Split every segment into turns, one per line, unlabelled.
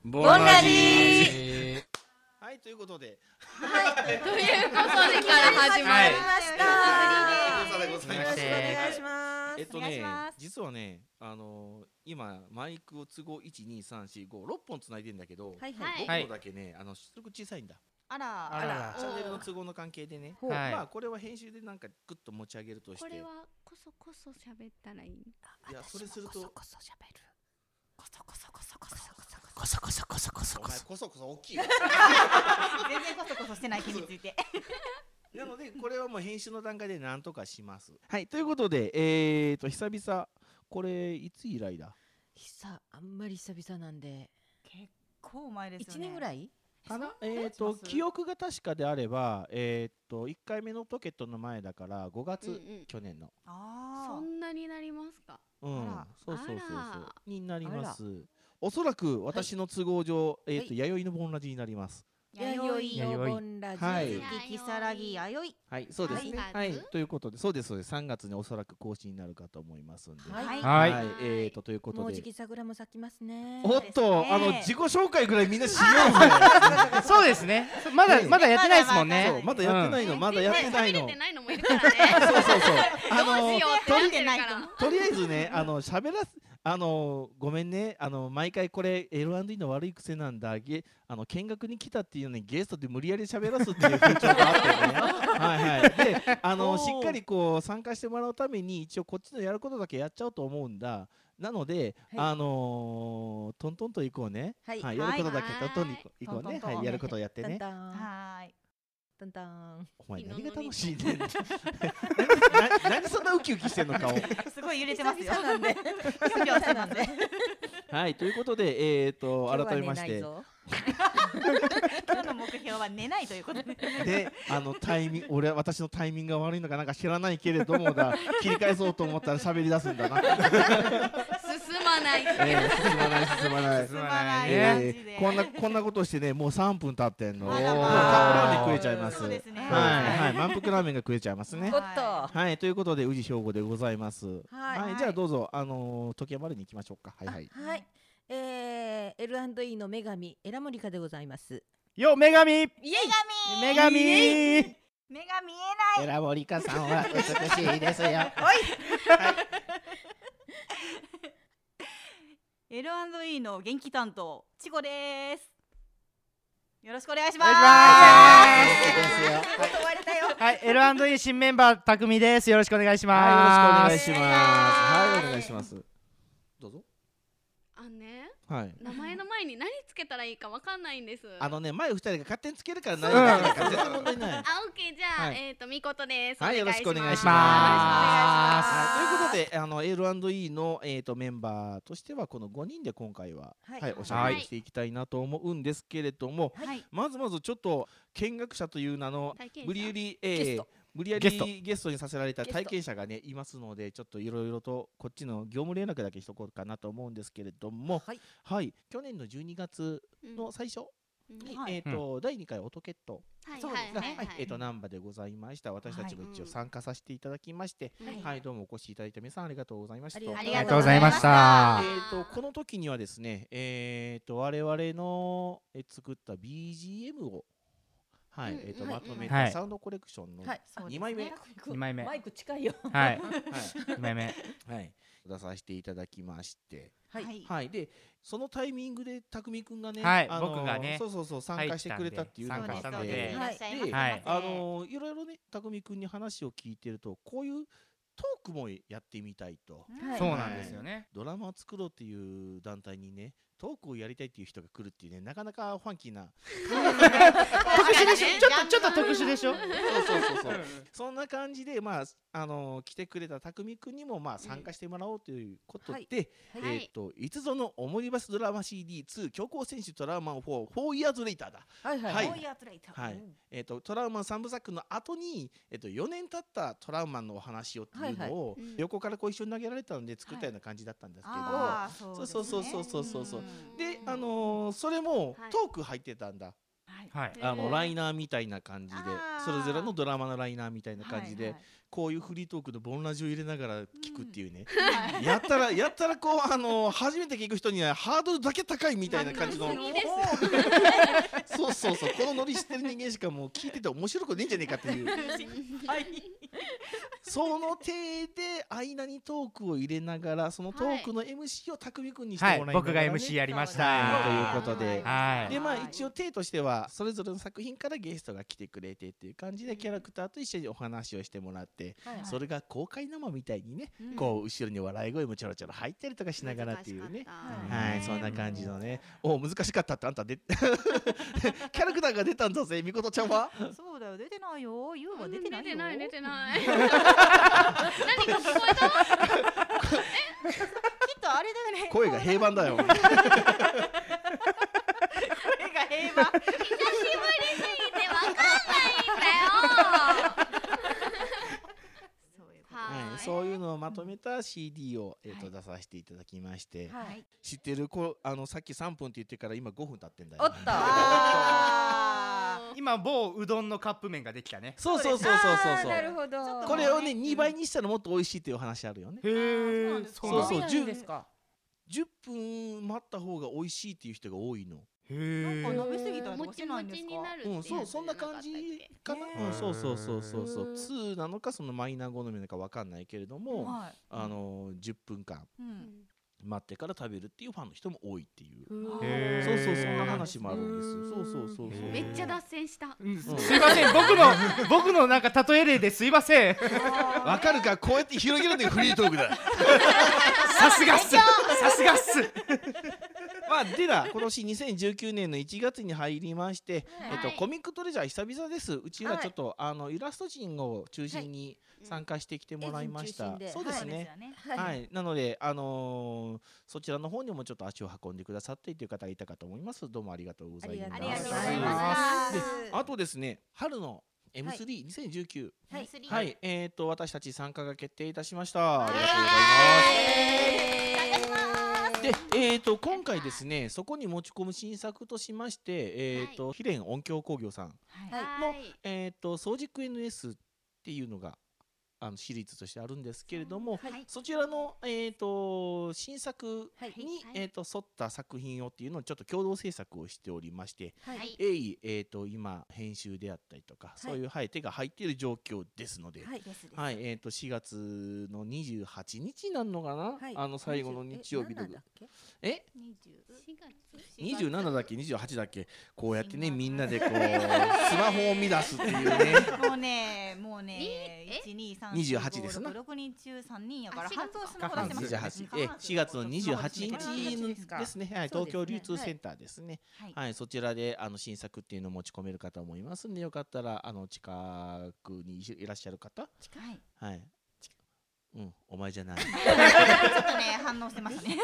ボンラジ
ー。はい、ということで。
はい、ということでから始まりました。
よろしくお願いします。
実はね、今マイクを都合1、2、3、4、5、6本つないでんだけど、5本だけね、出力小さいんだ。
あら、
チャンネルの都合の関係でね、まあこれは編集でなんかグッと持ち上げるとして、
これはこそこそ喋ったらいい。
いや、それすると
こそこそ喋る。こそこそこそこそこそ
こそこそこそこそ
お前こそこそ大きいわ。
全然こそこそしてない日について。
なのでこれはもう編集の段階でなんとかします。はい、ということで久々これいつ以来だ？
あんまり久々なんで
結構前ですよね。
1年ぐらい
かな。記憶が確かであれば1回目のポケットの前だから5月、去年の。
そんなになりますか？
そうになります。おそらく私の都合上弥生のボンラジになります。
弥生のボンラジ、
きさらぎ弥生。
はい、そうですね。はい、ということで、そうです。3月におそらく更新になるかと思いますんで。
はい。
ということで。
もうじき桜も咲きますね。
おっと、自己紹介ぐらいみんなしようぜ。
そうですね。まだやってないですもんね。
まだやってないの、まだやってないの。
喋れてないのもいるからね。
そう。
どうしようってなってるから。
とりあえずね、喋らす。ごめんね、毎回これ L&E の悪い癖なんだ。見学に来たっていうのにゲストで無理やり喋らすっていう風潮があってね。はい。で、しっかりこう参加してもらうために一応こっちのやることだけやっちゃおうと思うんだ。なので、トントンと行こうね。はい、やることだけトントンに行こうね。はい、やることをやってね。
はい。トントン。
お前何が楽しいねん。何そんなウキウキしてんの顔。
すごい揺れてますよ。
はい、ということで改めまして。
今日の目標は寝ないということで。
で、私のタイミングが悪いのかなんか知らないけれどもだ、切り返そうと思ったら喋り出すんだな。
進まない。
こんなことしてね、もう3分経ってんの。カップラーメン食えちゃいます。はい、満腹ラーメンが食えちゃいますね。はい、ということで宇治兵庫でございます。はい、じゃあどうぞ時山丸に行きましょうか。はい。
L&E の女神エラモリカでございます。
よ、女神。
目が見えない。
エラモリカさんは美しいですよ。
L&E の元気担当ちごです。よろしくお願いします。
はい、L&E 新メンバーたくみです。よろしくお願いします。
はい、お願いします。どうぞ。
名前の前に何つけたらいいかわかんないんです。
前2人が勝手につけるから何か全然問題ない。
オッケー、じゃあみことです。
はい、よろしくお願いします。ということでL&E のメンバーとしてはこの5人で今回はおしゃべりしていきたいなと思うんですけれども、まずちょっと見学者という名の無理やりゲストにさせられた体験者がねいますので、ちょっといろいろとこっちの業務連絡だけしとこうかなと思うんですけれども、去年の12月の最初に第2回オトケットが難波でございました。私たちも一応参加させていただきまして、どうもお越しいただいた皆さんありがとうございました。
ありがとうございました。
この時にはですね、我々の作った BGM をまとめたサウンドコレクションの2枚目。
マイク近いよ。
2枚目。
出させていただきまして。で、そのタイミングでたくみくんがね、
僕がね、
参加してくれたっていうのがあって、で、いろいろね、たくみくんに話を聞いてると、こういうトークもやってみたいと。
そうなんですよね。
ドラマを作ろうっていう団体にね、トークをやりたいっていう人が来るっていうね、なかなかファンキーな
特殊でしょ。ちょっと特殊でしょ。
そんな感じで来てくれたたくみくんにも参加してもらおうということで、いつぞのオモニバスドラマ CD2 強行選手トラウマン4 years later だ。トラウマン3部作の後に4年経ったトラウマンのお話をっていうのを横からこう一緒に投げられたので作ったような感じだったんですけれども、そうでそれもトーク入ってたんだ。 ライナーみたいな感じで、それぞれのドラマのライナーみたいな感じで、こういうフリートークのボンラジを入れながら聞くっていうね、やったらこう初めて聞く人にはハードルだけ高いみたいな感じのそうこのノリ知ってる人間しかもう聞いてて面白くねえんじゃねえかっていうその体で間にトークを入れながら、そのトークの MC を匠くんにしてもらいながら、ね、
僕が MC やりました、
ということで、
で
一応体としてはそれぞれの作品からゲストが来てくれてっていう感じで、キャラクターと一緒にお話をしてもらって、それが公開生みたいにね、こう後ろに笑い声もちょろちょろ入ったりとかしながらっていうね、そんな感じのね。難しかったってあんたでキャラクターが出たんだぜ、みことちゃんは。
そうだよ、出てないよ。ゆうは出てないよ。
出てない何か聞こえた？
きっとあれだよね。
声が平板だよ。声が
平板。
久しぶりすぎてわかんないんだよ。
そういうのをまとめた CD を出させていただきまして、知ってるさっき3分って言ってから今5分経ってんだよ。
おっと。
今某うどんのカップ麺ができたね。
そう。
なるほど。
これをね2倍にしたらもっと美味しいっていう話あるよね。
へえ。
そう
10分待った方が美味しいっていう人が多いの。
なんか鍋すぎたりとかしないんですか？
そんな感じかな。そう2なのかそのマイナー好みなのかわかんないけれども、10分間待ってから食べるっていうファンの人も多いっていう。そんな話もあるんです。そう。
めっちゃ脱線した。
すいません、僕のなんか例え例ですいません。
わかるか、こうやって広げるのがフリートークだ。
さすがっす。
でだ今年2019年の1月に入りまして、コミックトレジャー久々です。うちらちょっとイラスト陣を中心に参加してきてもらいました。そうですね。なのでそちらの方にもちょっと足を運んでくださっているという方がいたかと思います。どうもありがとうございます。あとですね、春の M32019、私たち参加が決定いたしました。ありがとうございます。で、今回ですね、そこに持ち込む新作としまして、ヒレン音響工業さんの、ソージック NS っていうのがシリーズとしてあるんですけれども、そちらの、新作に、沿った作品をっていうのをちょっと共同制作をしておりまして、今編集であったりとか、そういう、手が入っている状況ですので、4月の28日になるのかな、最後の日曜日の27だっけ28だっけ、こうやってねみんなでこうスマホを乱すっていうね
もうね
28ですな。
6人中3人やから半分スマホ出せます。
4月の28日ですね。東京流通センターですね。そちらで新作っていうのを持ち込める方もいますんで、よかったら近くにいらっしゃる方、お前じゃない。ちょっ
とね反応してましたね。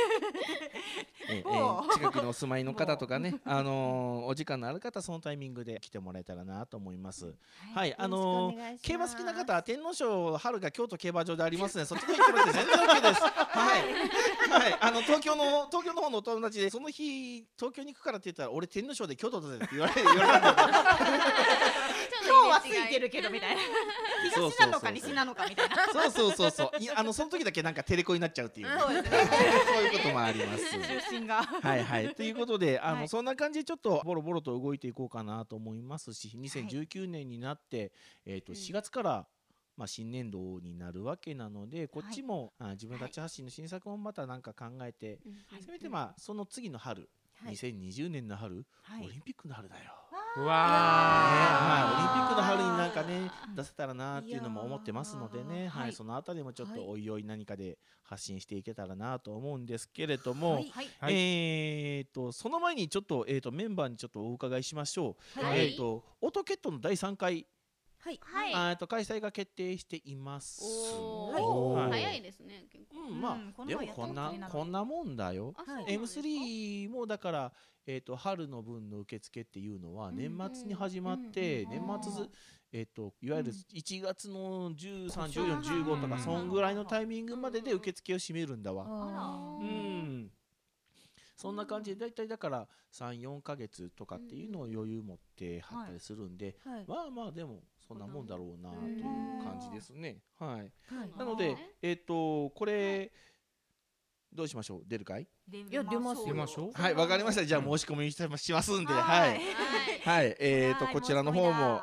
近くにお住まいの方とかね、お時間のある方そのタイミングで来てもらえたらなと思います。競馬好きな方は天皇賞春が京都競馬場でありますね。そっちに行ってもらって全然 OK です。東京の方のお友達でその日東京に行くからって言ったら俺天皇賞で京都だぜって言われたんだけど。
今日は空いてるけどみたいな。東なのか西なのかみたいな。
そうその時だけなんかテレコになっちゃうっていう、そういうこともあります。
中心が
ということでそんな感じでちょっとボロボロと動いていこうかなと思いますし、2019年になって4月から新年度になるわけなので、こっちも自分たち発信の新作もまた何か考えて、せめてその次の春、2020年の春、オリンピックの春だよ。オリンピックの春になんかね出せたらなっていうのも思ってますのでね、そのあたりもちょっとおいおい何かで発信していけたらなと思うんですけれども、その前にちょっとメンバーにちょっとお伺いしましょう。オトケットの第3回開催が決定しています。
早いですね。結構。
でもこんなもんだよ。M3 もだから春の分の受付っていうのは年末に始まって年末いわゆる1月の13、14、15とかそんぐらいのタイミングまでで受付を閉めるんだわ。 そんな感じでだいたいだから3、4ヶ月とかっていうのを余裕持ってはったりするんで、まあまあでもそんなもんだろうなという感じですね。はい。なのでこれどうしましょう。出るかい？
いや出ましょう。
はい、わかりました。じゃあ申し込みしますんで、はいはい。こちらの方も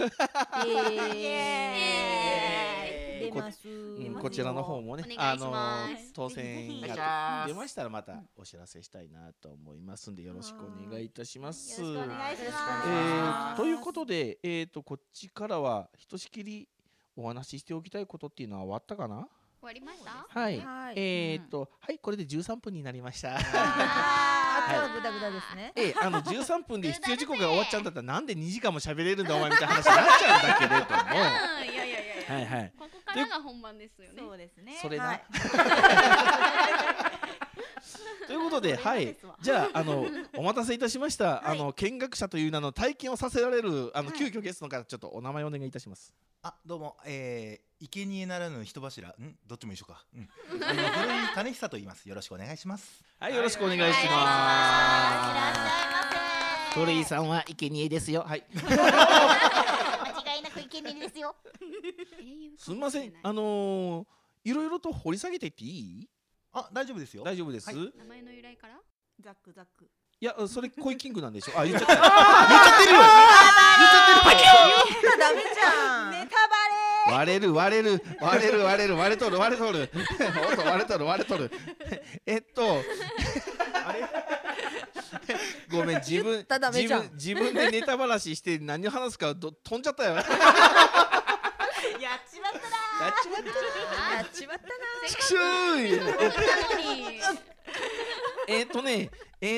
こちらの方もね、当選が出ましたらまたお知らせしたいなと思いますんで、よろしくお願いいたします。
よろしくお願いします。
ということで、こっちからはひとしきりお話ししておきたいことっていうのは終わったかな？
終わりました。
はい。はい、これで13分になりました。
あとはグダグダですね。
13分で必要事項が終わっちゃうんだったらなんで2時間も喋れるんだお前みたいな話になっちゃうんだけれども。
いやいやいや。はいはい。ここからが本番ですよね。
そうですね。
それな。ということで、はい、じゃあお待たせいたしました。見学者という名の体験をさせられる急遽ゲストの方、ちょっとお名前お願いいたします。
どうも、生贄ならぬ人柱、どっちも一緒か。古井金久と言います。よろしくお願いします。
はい、よろしくお願いします。いらっし
ゃいませ。
古井さんは生贄ですよ。はい。
間違いなく生贄ですよ。
すみません、いろいろと掘り下げていっていい？
大丈夫ですよ。
大丈夫です。
名前の由来から？
ザック。
いや、それコイキングなんでしょ。言っちゃった。言っちゃってるよ。
ダメじゃん。
ネタバレ。
割れる。割れとる。ごめん、自分でネタ話して何を話すか飛んじゃったよ。
やっちまったな。
ちくしゅー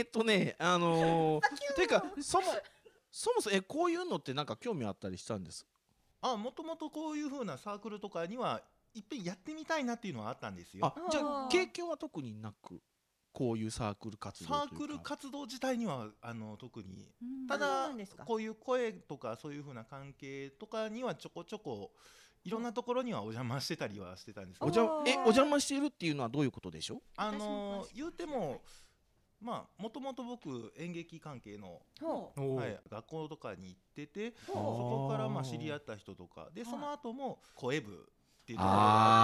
てかそもそもこういうのってなんか興味あったりしたんです？
もともとこういう風なサークルとかにはいっぺんやってみたいなっていうのはあったんですよ。
じゃあ経験は特になく、こういうサークル活動というか。
サークル活動自体には特に、ただこういう声とかそういう風な関係とかにはちょこちょこいろんなところにはお邪魔してたりはしてたんですけど。
お邪魔しているっていうのはどういうことでしょう？
言うてももともと僕演劇関係の、学校とかに行ってて、そこから知り合った人とかで、その後も声部っていうところ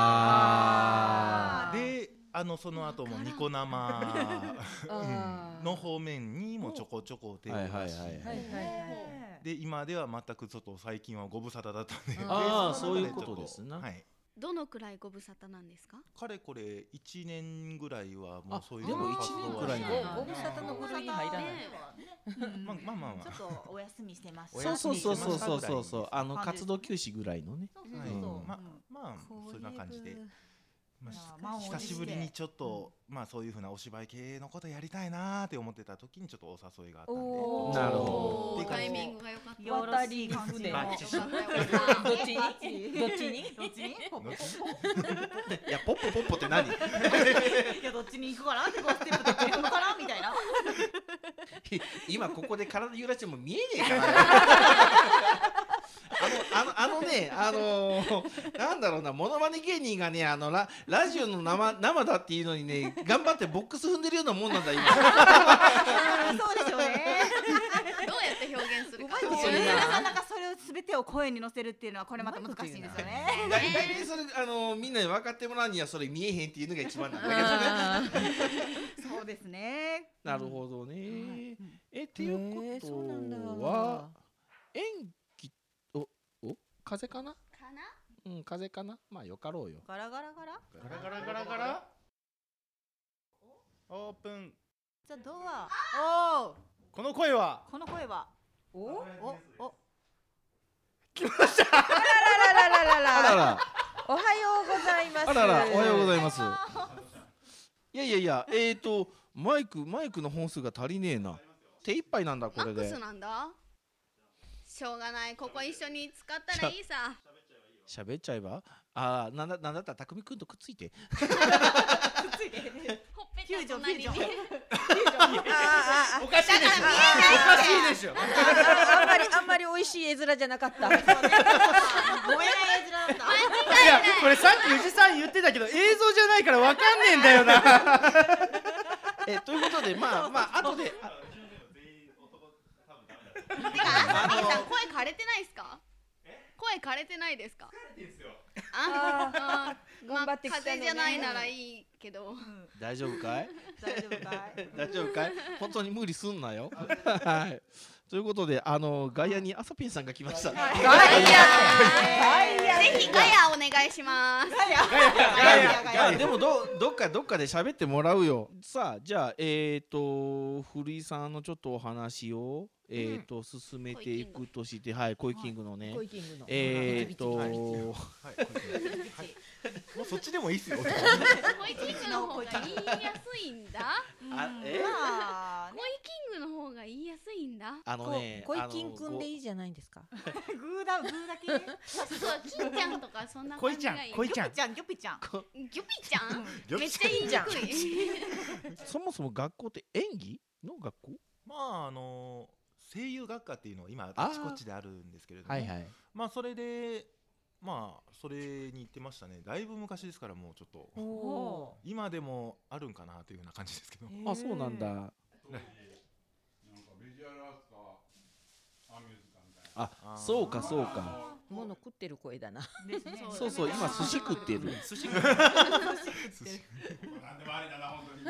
で、その後もニコ生の方面にもちょこちょこ手を出し、で今では全くちょっと最近はご無沙汰だったんで、
そういうことですな。
どのくらいご無沙汰なんですか？
かれこれ1年ぐらいはもうそういう
でも1年くらい
ご無沙汰の部類に入らない。
ちょっとお休みしてます。
そう活動休止ぐらいのね。
そんな感じで。久しぶりにちょっとそういうふうなお芝居系のことやりたいなって思ってた時にちょっとお誘いがあったんで。
なるほ
ど。タイミングが良かった。
渡り船のどっちに？
いやポッポって何？い
やどっちに行くかなってこうステップどっちに行くかなみたいな。
今ここで体揺らしても見えねえから。なんだろうな、モノマネ芸人がね、ラジオの生だっていうのにね、頑張ってボックス踏んでるようなもんなんだ今。
そうでしょうね。
どうやって表現するか。
なかなかそれを全てを声に乗せるっていうのはこれまた難しいんですよね。
大体それみんなに分かってもらうにはそれ見えへんっていうのが一番なんだけどね。
そうですね。
なるほどね。っていうことは演技風かな？風かな？よかろうよ。
ガラガラ
オープン。
じゃあドア。
この声は
来
ました。あら。おはようございます。
おはようございます。いやマイクの本数が足りねえな。手一杯なんだこれで。
マックスなんだ。しょうがない、ここ一緒に使ったらいいさ。
喋っちゃえば？なんだったら匠くんとくっついて。
ほっぺたと隣に。おかしい
でしょ。
あんまり美味しい絵面じゃなかった。
燃えない絵面だった。
いや、これさっき宇治さん言ってたけど映像じゃないからわかんねえんだよな。
ということでまあ後で
てか声枯れてないですか？声枯れてないですか？
頑張ってきたのね。
風邪じゃないならいいけど。
大丈夫かい？
大丈夫かい？
大丈夫かい？本当に無理すんなよ。はい。ということで外野にあさぴんさんが来ました。
ぜひガヤお願いします。
ガヤでもどっかで喋ってもらうよ。さあじゃあ古井さんのちょっとお話を進めていくとして、はい、コイキングのね、
コイキングの
もうそっちでもいいっすよ。
コイキングの方が言いやすいんだ。コイキングの方が言いやすいんだ。
コイキンくんでいいじゃないですか。
グーだけね。
そう金ちゃんとかそんな
こいちゃん
感じがいい。
こいちゃん
ギョピちゃん。
ギョピちゃんめっちゃ言いにくい。
そもそも学校って演技の学校？
まあ声優学科っていうのは今あちこちであるんですけれども、まあそれでそれに行ってましたね。だいぶ昔ですからもうちょっと今でもあるんかなというような感じですけど。
あ、そうなんだ。あ、そうかそうか。
物食ってる声だな。
そうそう、今寿司食ってる。
寿司食ってる。
なんでもありだな本当に。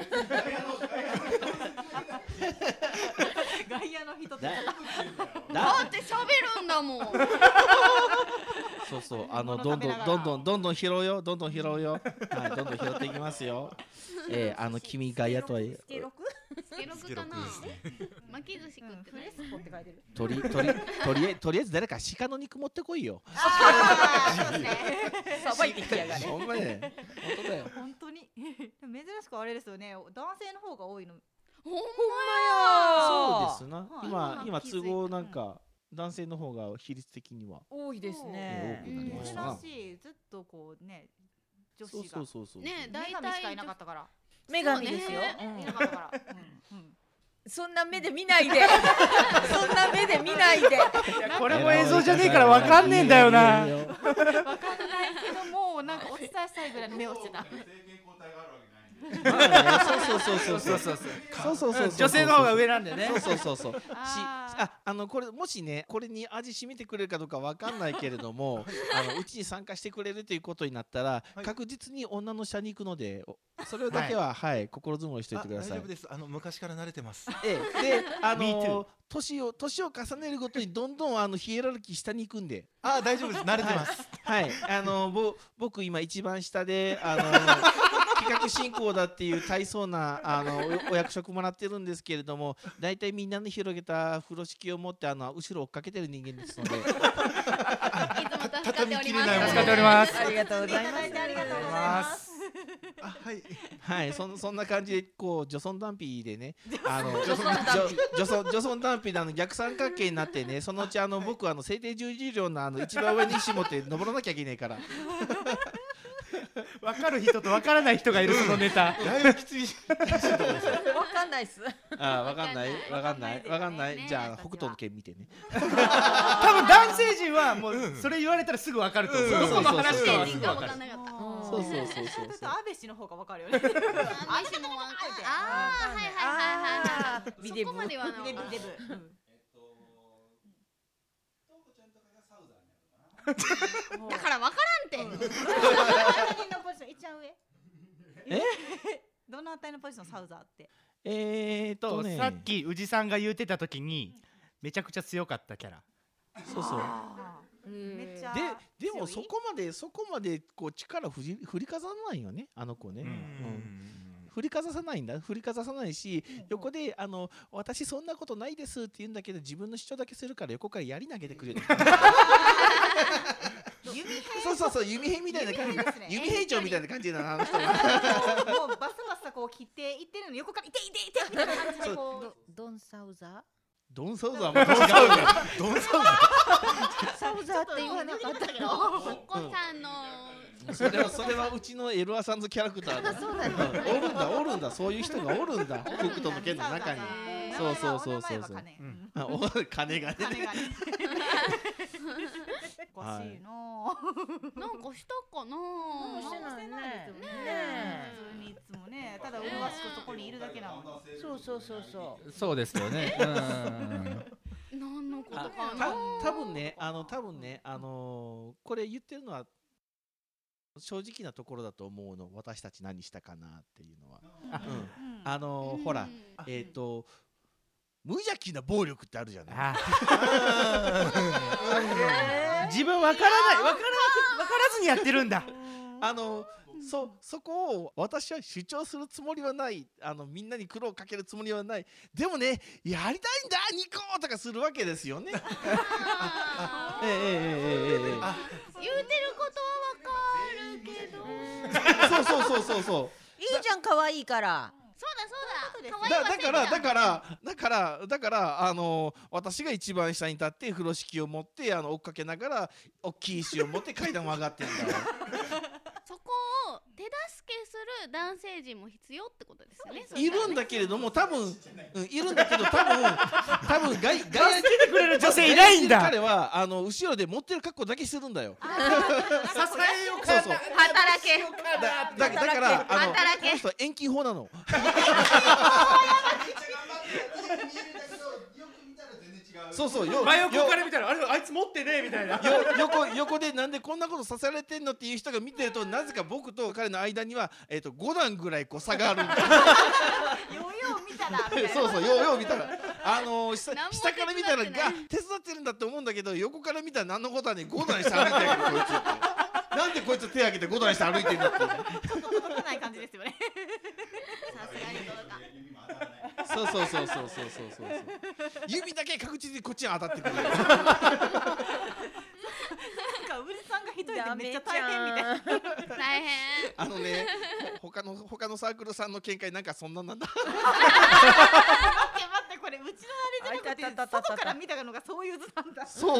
外野の人って
だって喋るんだもん。
そうそう、どんどん拾うよ、どんどん拾うよ。はい、どんどん拾っていきますよ。君外野とは
スケロク
かな。巻き寿司食ってない。
フレスコって書いてる。
とりあえず誰か鹿の肉持ってこいよ。
そうね。
さばいてきやがれ。
ほんまね、本当だよ。
本当に珍しくあれですよね。男性の方が多いの。
ほんま
そうですな。今都合なんか男性の方が比率的には
多いですね。
多くなりましたな。
珍しい。ずっとこうね女子が
ね、大
女神しか
体
いなかったから。
女神ですよ。
いなかったから。
そんな目で見ないで。そんな目で見ないで。
これも映像じゃねえからわかんねえんだよな。
わかんないけどもなんかお伝えしたいぐらいの目をしてた。
女性の方が上なんでね。
そう。これもしね、これに味染めてくれるかどうかわかんないけれども、うちに参加してくれるということになったら、確実に女の下に行くので、それだけは心づもりしておいてください。
大丈夫です。昔から慣れてます。
で、年を重ねるごとにどんどんヒエラルキー下に行くんで。
大丈夫です。慣れてます。
はい、僕今一番下で企画進行だっていう大層なお役職もらってるんですけれども、だいたいみんなの広げた風呂敷を持って後ろ追っかけてる人間ですので。
いつも助かっております。
助かっております。
ありがとうございます。
ありがとうございます。
はい、そんな感じでこう女尊男卑でね、女尊男卑で逆三角形になってね、そのうち僕最低10両の一番上に石持って登らなきゃいけないから。
分かる人と分からない人がいるそのネタ。
だいぶきつい。
わかんないっす。
わかんない。じゃあ北斗の拳見てね。
多分男性陣はもうそれ言われたらすぐ分かると思う。その話とはすぐ分かる。
そう。
ちょっと安倍氏の方がわかるよね。
安倍氏もわかる。はい。
ビデブ。
そこまではな。
デブ。
だからわからんて。
どのあたりのポジションサウザーって。
さっき宇治さんが言ってた時にめちゃくちゃ強かったキャラ。
そう。
めっちゃ
でもそこまでこう力振りかざさないよね、あの子ね。振りかざさないし、横で私そんなことないですって言うんだけど、自分の主張だけするから横から槍投げてくれる。そう弓兵みたいな感じ、弓兵長みたいな感じだな、あの人。
もうバサバサこう切っていってるの横からいてみたいな感じでこう。
ドンサウザー
サウザーって言わなかったけど、お子さんの
それはうちのエルアサンズキャラクターだ。おるんだ、そういう人がおるんだ、北斗の拳の中に。 そうそうそうそうそう。金がね。
おかしいな。
なんかしたかな。
してないね。
普通にいつもね、ただ麗しくそこにいるだけなの。
そうそうそうそう。
そうですよね。
何のことかな。
多分ね、これ言ってるのは正直なところだと思うの。私たち何したかなっていうのは。ほら、無邪気な暴力ってあるじゃない。
自分分からずにやってるんだ。
そこを私は主張するつもりはない。みんなに苦労をかけるつもりはない。でもね、やりたいんだニコとかするわけですよね。言うてる
ことはわかるけど。
そう。
いいじゃん、可愛いから。
だから私が一番下に立って風呂敷を持って追っかけながら大きい石を持って階段を上がってんだよ。
そこを手助けする男性陣も必要ってことですよね。
いるんだけれども多分いるんだけど多分外野に
助けてくれる女性いないんだ。
彼は後ろで持ってる格好だけしてるんだよ。
支えようかな。
働け。
だからこの人遠近法なの。そう真
横から見たらあいつ持ってねみたいな。
横でなんでこんなことさせられてんのっていう人が見てるとなぜか僕と彼の間には5段ぐらい差があるんだ。
よう見たら。
そうよう見たら下から見たら手伝ってるんだって思うんだけど横から見たら何のことはね5段して歩いてるけどこいつって。なんでこいつ手挙げて5段して歩いてるんだって。
ちょっと届かない感じですよね。
さすがに届か。
そう指だけ確実にこっちに当たってくる。
なんかウリさんが一人でめっちゃ大変みたいな。
大変。
他のサークルさんの見解なんかそんなんなんだ。
待ってこれうちのあれじゃなくて外から見たのがそういう図なんだ。
そう。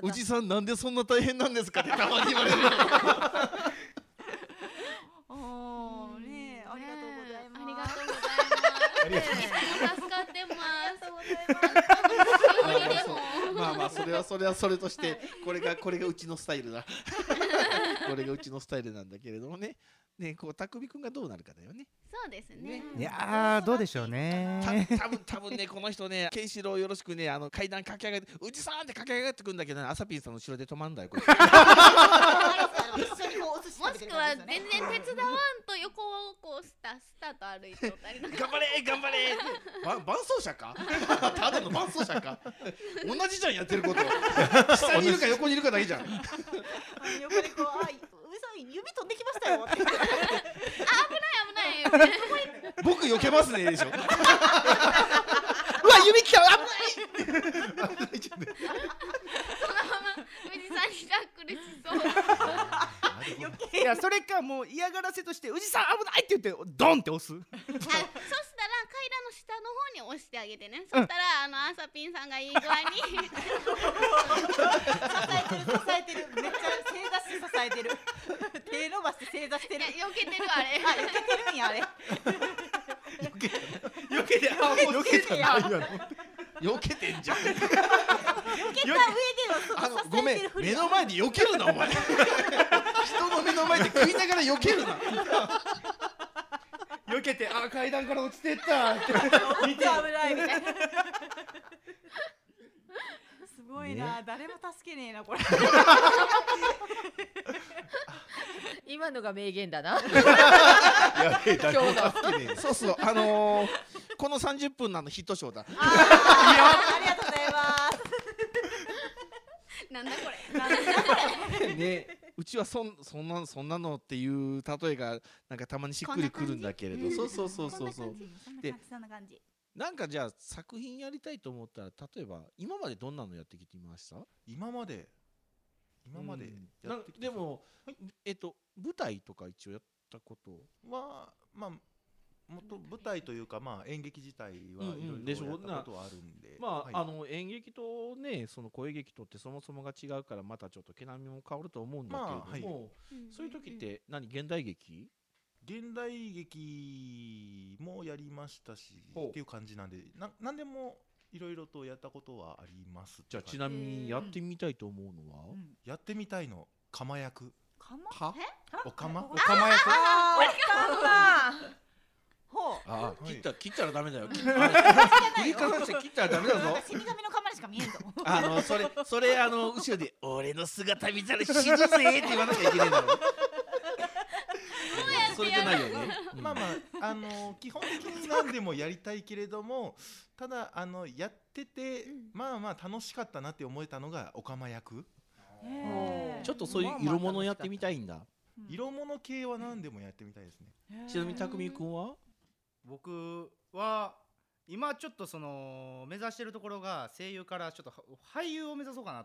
うちさんなんでそんな大変なんですかってたまに言われる。
助かってます。
それはそれとしてこれがうちのスタイルだ。これがうちのスタイルなんだけれどもね。たくみくんがどうなるかだよね。
そうですね。
いやどうでしょうね。
多分ねこの人ねケンシロウよろしくね階段駆け上がってうちさんって駆け上がってくんだけどアサピンさんの後ろで止まんだよこれ。
もしくは全然手伝わんと横をこうスタと歩いておったり。
頑張れ伴走者か。ただの伴走者か。同じじゃんやってること。下にいるか横にいるかだけじゃん。
横でこうウリさん指飛んできましたよ。
危ない。
僕避けますねでしょ。うわ指きた危ない。
そのまま富士山にタックルしそう。
いやそれかもう嫌がらせとして「宇治さん危ない!」って言ってドンって押す。
そしたら階段の下の方に押してあげてね。そしたらアサピンさんがいい具合に
支えてるめっちゃ正座して支えてる。手伸ばして正座してる。
避けてるあれ。
避けてるんやあれ。
避けて
避けてんじゃん。
避けた上では
ごめん目の前で避けるなお前。人の目の前で食いながら避けるな。
避けて階段から落ちてったって
見て危ないみたいな。すごいな、誰も助けねえなこれ。
今のが名言だな。
やべえ誰も助けねえ。そうこの30分のヒットショーだ。
ありがとうございます。
なんだこれ。
ね、うちはそんなのっていう例えがなんかたまにしっくりくるんだけれど、そう。で、なんかじゃあ作品やりたいと思ったら例えば今までどんなのやってきてました？
今までやってきて
でも舞台とか一応やったこと
はまあ元舞台というか演劇自体はいろいろやったことはあるんで、
演劇とねその声劇とってそもそもが違うからまたちょっと毛並みも変わると思うんだけれども、そういう時って現代劇
現代劇もやりましたしっていう感じなんで、なんでもいろいろとやったことはあります。
じゃあちなみにやってみたいと思うのは、
やってみたいの釜役。
は？
お釜？
お釜役。
ほう。
あ、切ったらダメだよ。切り方して切ったらダメだぞ。
死神の釜にしか見えんぞ。
それ後ろで俺の姿見たら死ぬぜって言わなきゃいけないんだろ。それじゃないよね。
まあまあ基本的に何でもやりたいけれども、ただやっててまあまあ楽しかったなって思えたのがお釜役。
ちょっとそういう色物やってみたいんだ。
色物系は何でもやってみたいですね。
ちなみに匠君は？
僕は今ちょっと目指してるところが声優からちょっと俳優を目指そうかな。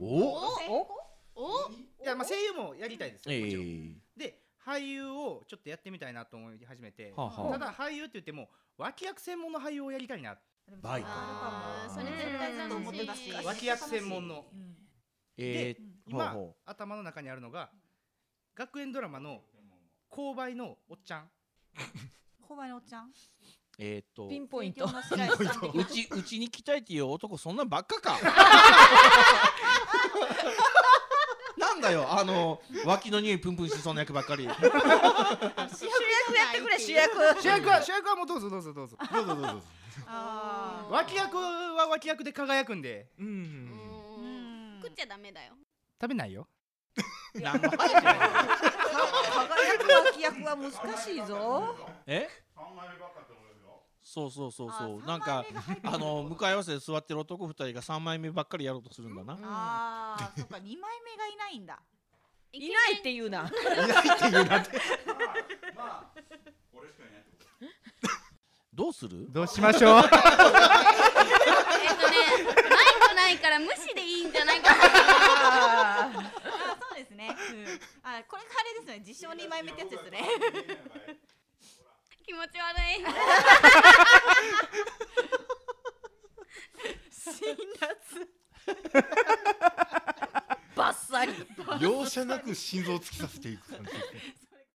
いやまあ声優もやりたいですよ、もちろん。で俳優をちょっとやってみたいなと思い始めて、ただ俳優って言っても脇役専門の俳優をやりたいな。
バイト。
それ絶対ずっと思ってたし。
脇役専門の。で今頭の中にあるのが学園ドラマの購買のおっちゃん。
購買のおっちゃん。
ピンポイント。
うちに来たいっていう男そんなんばっかか。なんだよ脇の匂いプンプンしそうな役ばっかり。
主役やってくれ主役は
もうどうぞ。
ああ。
脇役は脇役で輝くんで。
食っちゃダメだよ。
食べないよ。
輝く脇役は難しいぞ。
そうなんか向かい合わせで座ってる男2人が3枚目ばっかりやろうとするんだな。
ああ、そっか2枚目がいないんだ。
いないって言うな。
いないって言うなって。
まあ俺しかいないってこと。
どうする？
どうしましょう。
マイクないから無視でいいんじゃないかな。
あ、そうですね。あ、これがあれですね。自称2枚目ってやつですね。
気持ち悪い。
辛辣。
バッサリ。
容赦なく心臓を突き刺していく感じ。